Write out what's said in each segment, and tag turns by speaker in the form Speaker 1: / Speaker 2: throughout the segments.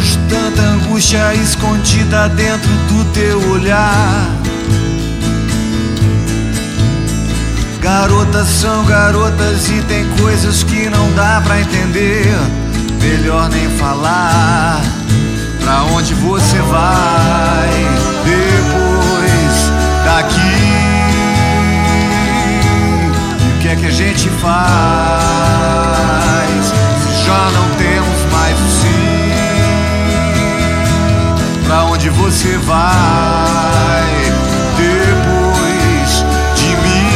Speaker 1: Vejo tanta angústia escondida dentro do teu olhar. Garotas são garotas e tem coisas que não dá pra entender. Melhor nem falar. Pra onde você vai depois daqui? E o que é que a gente faz se já não temos mais o sim? Pra onde você vai depois de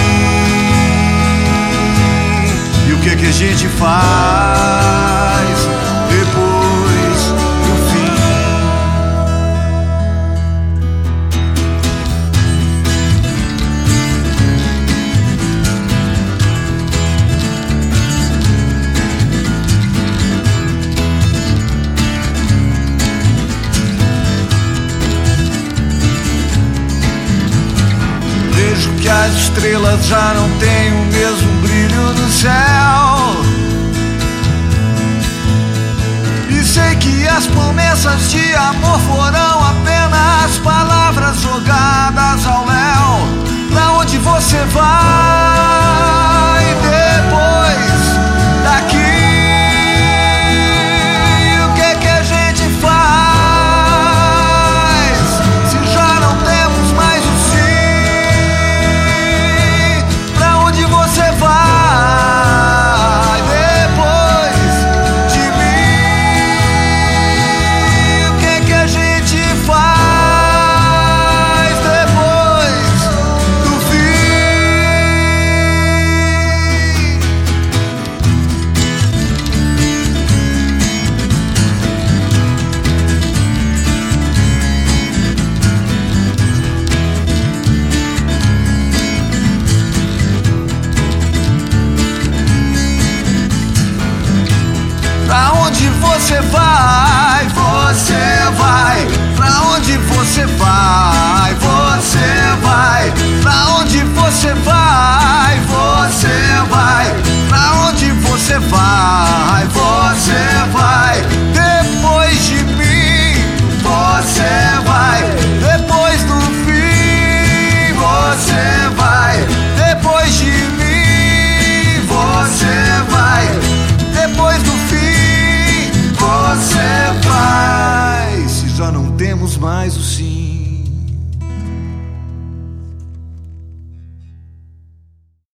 Speaker 1: mim? E o que é que a gente faz depois do fim? Vejo que as estrelas já não têm o mesmo brilho no céu. E sei que as promessas de amor foram apenas palavras jogadas ao léu. Pra onde você vai